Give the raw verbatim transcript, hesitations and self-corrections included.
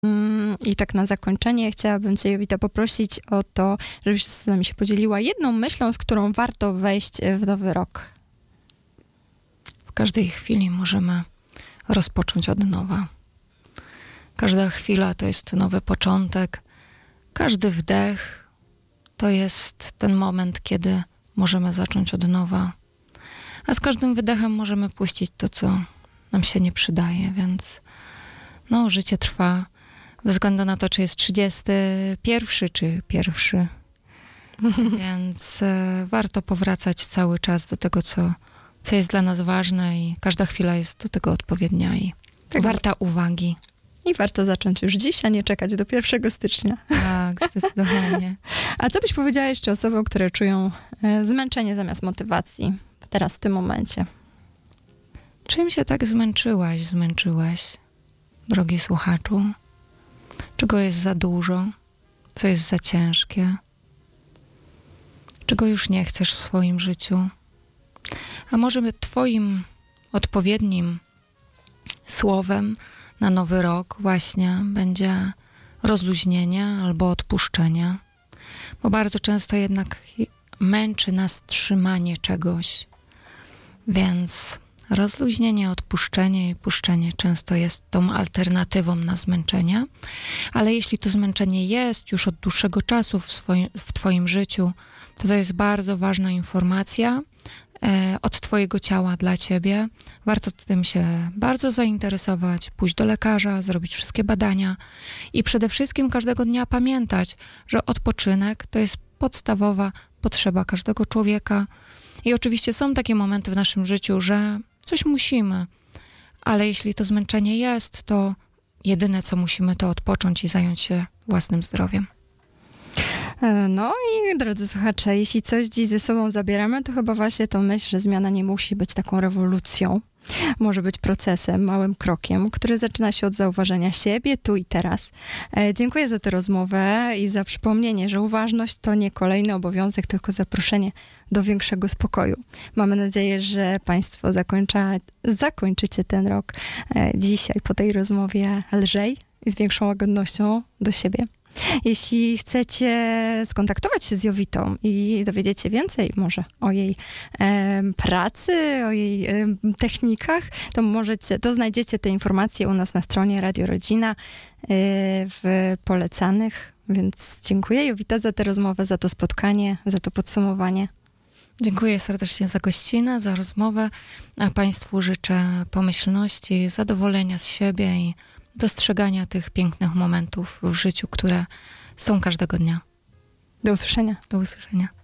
I tak na zakończenie chciałabym Cię, Jowita, poprosić o to, żebyś z nami się podzieliła jedną myślą, z którą warto wejść w nowy rok. W każdej chwili możemy rozpocząć od nowa. Każda chwila to jest nowy początek. Każdy wdech to jest ten moment, kiedy możemy zacząć od nowa. A z każdym wydechem możemy puścić to, co nam się nie przydaje, więc no, życie trwa. Bez względu na to, czy jest trzydziesty pierwszy, czy pierwszy. Więc e, warto powracać cały czas do tego, co, co jest dla nas ważne i każda chwila jest do tego odpowiednia i tak warta uwagi. I warto zacząć już dziś, a nie czekać do pierwszego stycznia. Tak, zdecydowanie. A co byś powiedziała jeszcze osobom, które czują e, zmęczenie zamiast motywacji teraz w tym momencie? Czym się tak zmęczyłaś, zmęczyłeś, drogi słuchaczu? Czego jest za dużo? Co jest za ciężkie? Czego już nie chcesz w swoim życiu? A może twoim odpowiednim słowem na nowy rok właśnie będzie rozluźnienie albo odpuszczenie? Bo bardzo często jednak męczy nas trzymanie czegoś. Więc rozluźnienie, odpuszczenie i puszczenie często jest tą alternatywą na zmęczenie. Ale jeśli to zmęczenie jest już od dłuższego czasu w, swoim, w twoim życiu, to to jest bardzo ważna informacja e, od twojego ciała dla ciebie. Warto tym się bardzo zainteresować, pójść do lekarza, zrobić wszystkie badania i przede wszystkim każdego dnia pamiętać, że odpoczynek to jest podstawowa potrzeba każdego człowieka. I oczywiście są takie momenty w naszym życiu, że coś musimy, ale jeśli to zmęczenie jest, to jedyne, co musimy, to odpocząć i zająć się własnym zdrowiem. No i drodzy słuchacze, jeśli coś dziś ze sobą zabieramy, to chyba właśnie to myśl, że zmiana nie musi być taką rewolucją. Może być procesem, małym krokiem, który zaczyna się od zauważenia siebie tu i teraz. E, dziękuję za tę rozmowę i za przypomnienie, że uważność to nie kolejny obowiązek, tylko zaproszenie do większego spokoju. Mamy nadzieję, że Państwo zakończa, zakończycie ten rok e, dzisiaj po tej rozmowie lżej i z większą łagodnością do siebie. Jeśli chcecie skontaktować się z Jowitą i dowiedzieć się więcej może o jej e, pracy, o jej e, technikach, to możecie, to znajdziecie te informacje u nas na stronie Radio Rodzina e, w polecanych. Więc dziękuję, Jowita, za tę rozmowę, za to spotkanie, za to podsumowanie. Dziękuję serdecznie za gościnę, za rozmowę, a Państwu życzę pomyślności, zadowolenia z siebie i dostrzegania tych pięknych momentów w życiu, które są każdego dnia. Do usłyszenia. Do usłyszenia.